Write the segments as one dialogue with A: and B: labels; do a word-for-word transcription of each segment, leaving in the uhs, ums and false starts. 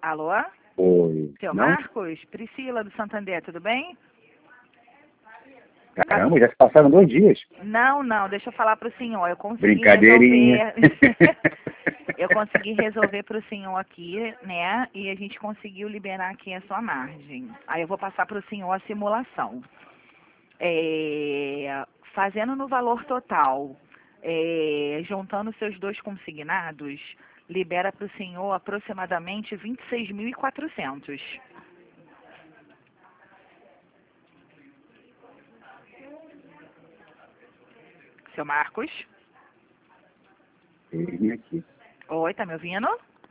A: Alô?
B: Oi.
A: Seu
B: Não?
A: Marcos? Priscila do Santander, tudo bem?
B: Caramba, já se passaram dois dias.
A: Não, não, deixa eu falar para o senhor. Eu consegui
B: Brincadeirinha.
A: resolver. Eu consegui resolver para o senhor aqui, né? E a gente conseguiu liberar aqui a sua margem. Aí eu vou passar para o senhor a simulação. É, fazendo no valor total, é, juntando seus dois consignados, libera para o senhor aproximadamente vinte e seis mil e quatrocentos. Seu Marcos?
B: Ele aqui.
A: Oi, tá me ouvindo?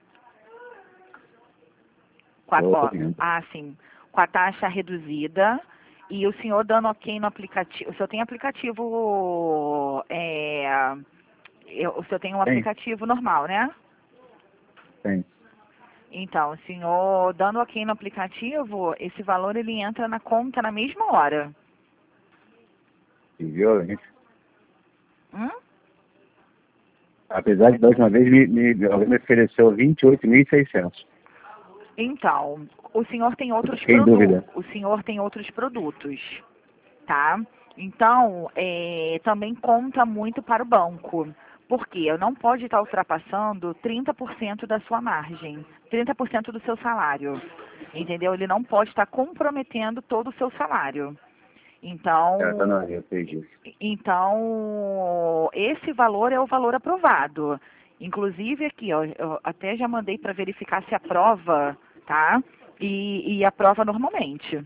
A: Com a,
B: Tô
A: ó,
B: ouvindo.
A: ah, sim. Com a taxa reduzida e o senhor dando ok no aplicativo. O senhor tem aplicativo. É, eu- o senhor tem um
B: Tem,
A: aplicativo normal, né?
B: tem.
A: Então, o senhor dando ok no aplicativo, esse valor ele entra na conta na mesma hora.
B: Que violência.
A: Hum?
B: Apesar de da última vez me, me, alguém me ofereceu vinte e oito mil e seiscentos.
A: Então, o senhor tem outros
B: Fiquei em
A: produtos.
B: dúvida.
A: O senhor tem outros produtos, tá? Então, é, também conta muito para o banco. Porque não pode estar ultrapassando trinta por cento da sua margem, trinta por cento do seu salário. Entendeu? Ele não pode estar comprometendo todo o seu salário.
B: Ela tá
A: Então,
B: na eu fez isso.
A: então, esse valor é o valor aprovado. Inclusive aqui, ó, eu até já mandei para verificar se aprova, tá? E, e aprova normalmente.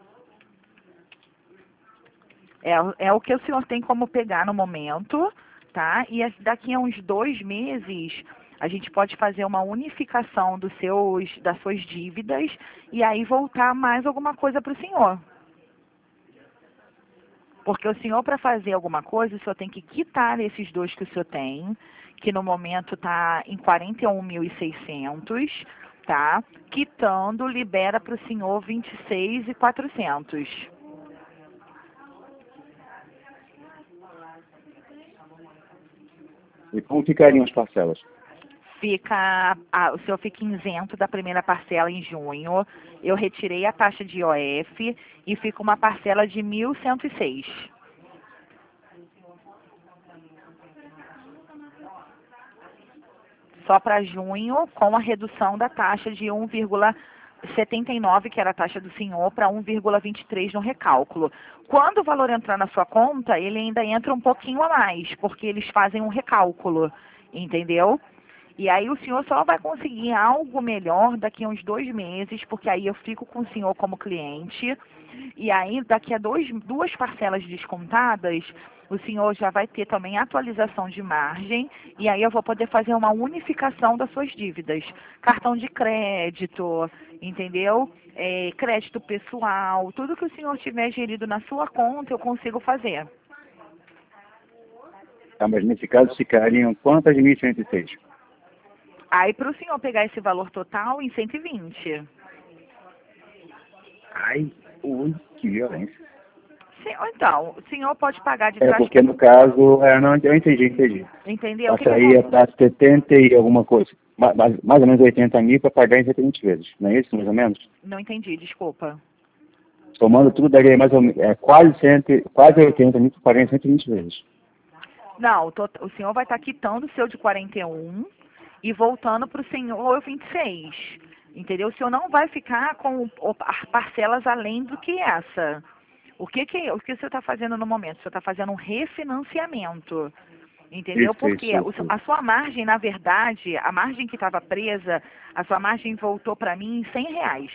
A: É, é o que o senhor tem como pegar no momento, tá? E as- daqui a uns dois meses a gente pode fazer uma unificação dos seus, das suas dívidas e aí voltar mais alguma coisa para o senhor. Porque o senhor, para fazer alguma coisa, o senhor tem que quitar esses dois que o senhor tem, que no momento está em quarenta e um mil e seiscentos, tá? Quitando, libera para o senhor vinte e seis mil e quatrocentos.
B: E como ficariam as parcelas?
A: Fica, a- o senhor fica isento da primeira parcela em junho. Eu retirei a taxa de I O F e fica uma parcela de mil cento e seis. Só para junho, com a redução da taxa de um vírgula setenta e nove, que era a taxa do senhor, para um vírgula vinte e três no recálculo. Quando o valor entrar na sua conta, ele ainda entra um pouquinho a mais, porque eles fazem um recálculo, entendeu? E aí o senhor só vai conseguir algo melhor daqui a uns dois meses, porque aí eu fico com o senhor como cliente. E aí, daqui a dois, duas parcelas descontadas, o senhor já vai ter também atualização de margem. E aí eu vou poder fazer uma unificação das suas dívidas. Cartão de crédito, entendeu? É, crédito pessoal, tudo que o senhor tiver gerido na sua conta, eu consigo fazer.
B: Tá, mas nesse caso ficariam quantas mil e cento e seis?
A: Aí, para o senhor pegar esse valor total em cento e vinte.
B: Ai, ui, que violência.
A: Sim, ou então, o senhor pode pagar de
B: É,
A: trás.
B: porque no caso, é, não, eu entendi, entendi.
A: Entendeu? O que que
B: Passaria
A: acon-
B: para setenta e alguma coisa. Ma- Mais, mais ou menos oitenta mil para pagar em cento e vinte vezes. Não é isso, mais ou menos?
A: Não entendi, desculpa.
B: Somando tudo, daria mais ou menos, é, quase, cem, quase oitenta mil para pagar em cento e vinte vezes.
A: Não, o, tot- o senhor vai estar quitando o seu de quarenta e um e voltando para o senhor vinte e seis. Entendeu? O senhor não vai ficar com o- o- as parcelas além do que essa. O que, que, o que o senhor está fazendo no momento? O senhor está fazendo um refinanciamento. Entendeu?
B: Isso, isso,
A: Porque o
B: isso.
A: a sua margem, na verdade, a margem que estava presa, a sua margem voltou para mim em cem reais.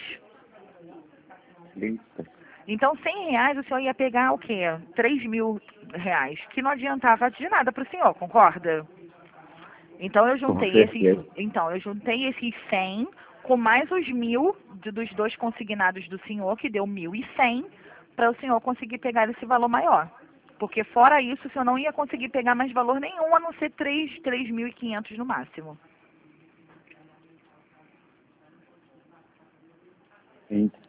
B: Eita.
A: Então, cem reais o senhor ia pegar o quê? Três mil reais, que não adiantava de nada para o senhor, concorda? Então, eu
B: Com
A: juntei esses,
B: certeza.
A: então, eu juntei esses cem com mais os mil de- dos dois consignados do senhor, que deu mil e cem, para o senhor conseguir pegar esse valor maior. Porque fora isso, o senhor não ia conseguir pegar mais valor nenhum, a não ser três três mil e quinhentos no máximo.
B: Sim.